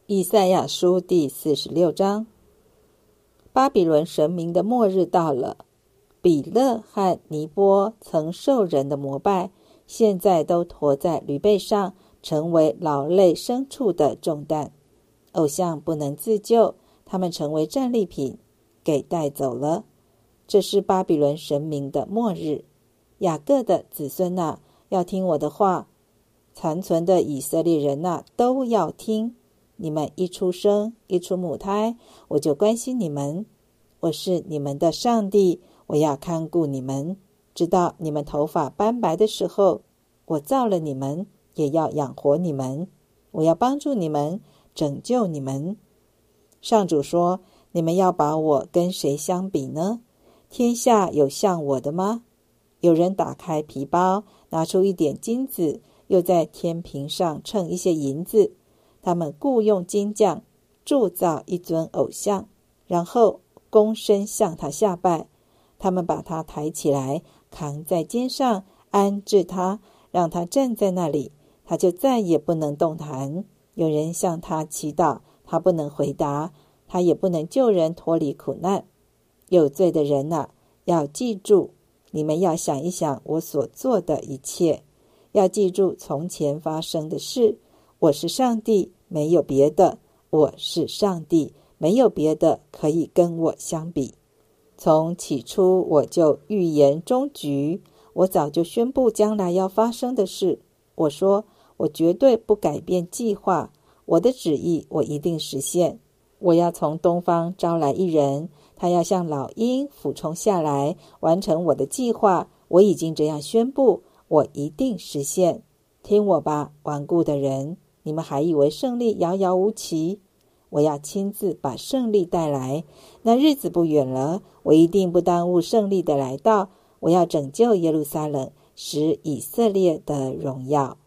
以赛亚书第46章。巴比伦神明的末日到了，比勒和尼波曾受人的膜拜，现在都驮在驴背上，成为劳累牲畜的重担。偶像不能自救，他们成为战利品，给带走了。这是巴比伦神明的末日。雅各的子孙啊，要听我的话，残存的以色列人啊，都要听。你们一出生，一出母胎，我就关心你们。我是你们的上帝，我要看顾你们，直到你们头发斑白的时候。我造了你们，也要养活你们。我要帮助你们，拯救你们。上主说，你们要把我跟谁相比呢？天下有像我的吗？有人打开皮包，拿出一点金子，又在天平上称一些银子。他们雇用金匠铸造一尊偶像，然后躬身向他下拜。他们把他抬起来，扛在肩上，安置他，让他站在那里，他就再也不能动弹。有人向他祈祷，他不能回答，他也不能救人脱离苦难。有罪的人啊，要记住，你们要想一想我所做的一切，要记住从前发生的事。我是上帝，没有别的。我是上帝，没有别的可以跟我相比。从起初我就预言终局，我早就宣布将来要发生的事。我说，我绝对不改变计划，我的旨意我一定实现。我要从东方招来一人，他要像老鹰俯冲下来，完成我的计划。我已经这样宣布，我一定实现。听我吧，顽固的人，你们还以为胜利遥遥无期？我要亲自把胜利带来，那日子不远了，我一定不耽误胜利的来到。我要拯救耶路撒冷，使以色列的荣耀。